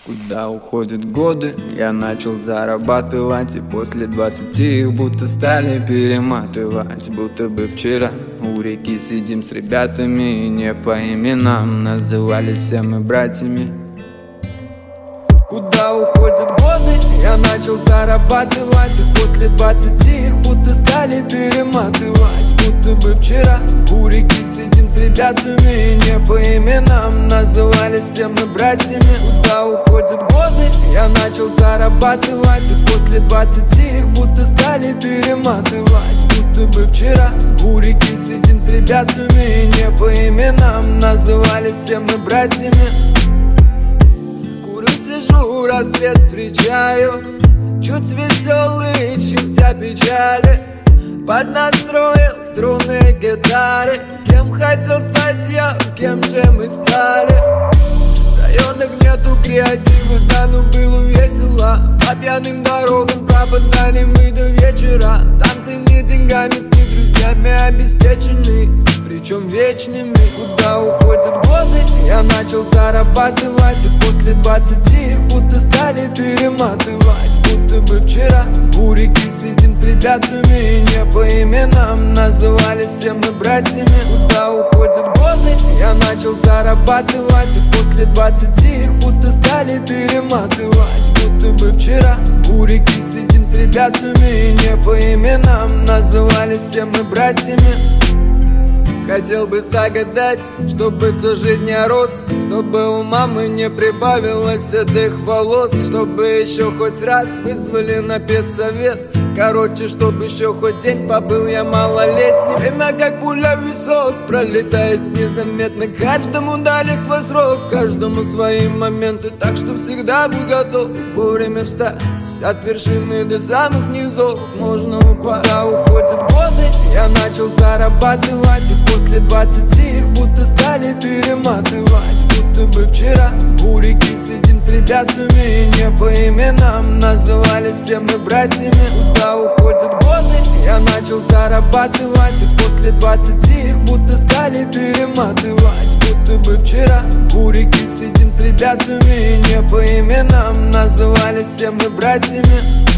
Куда уходят годы, я начал зарабатывать, и после 20 их будто стали перематывать. Будто бы вчера у реки сидим с ребятами, и не по именам назывались все мы братьями. Куда уходят годы, я начал зарабатывать, и после 20 их будто стали перематывать. Будто бы вчера у реки сидим с ребятами, и не по именам назывались все мы братьями. Куда уходят годы, я начал зарабатывать, и после 20 их будто стали перематывать. Будто бы вчера у реки сидим с ребятами, и не по именам назывались все мы братьями. Курю, сижу, рассвет встречаю, чуть веселый, чертя печали. Поднастроил струны гитары, кем хотел стать я, кем же мы стали. В районах нету креатива, да ну было весело. По пьяным дорогам пропадали мы до вечера. Там ты ни деньгами, ни друзьями обеспеченный, причем вечными. Куда уходят годы, я начал зарабатывать, и после 20 их будто стали перематывать. Будто бы вчера у реки сидим с ребятами, и не по именам назывались все мы братьями. Куда уходят годы, я начал зарабатывать, и после 20 их будто стали перематывать. Будто бы вчера у реки сидим с ребятами, и не по именам назывались все мы братьями. Хотел бы загадать, чтобы всю жизнь я рос, чтобы у мамы не прибавилось седых волос, чтобы еще хоть раз вызвали на педсовет. Короче, чтобы еще хоть день побыл я малолетним. Время как пуля в висок пролетает незаметно. Каждому дали свой срок, каждому свои моменты. Так что всегда будь готов вовремя встать. От вершины до самых низов можно упасть. Куда уходят годы, я начал зарабатывать, и после 20 их будто стали перематывать. Будто бы вчера у реки сидим с ребятами, и не по именам назывались все мы братьями. Куда уходят годы, я начал зарабатывать, и после 20 их будто стали перематывать. Будто бы вчера у реки сидим с ребятами, и не по именам назывались все мы братьями.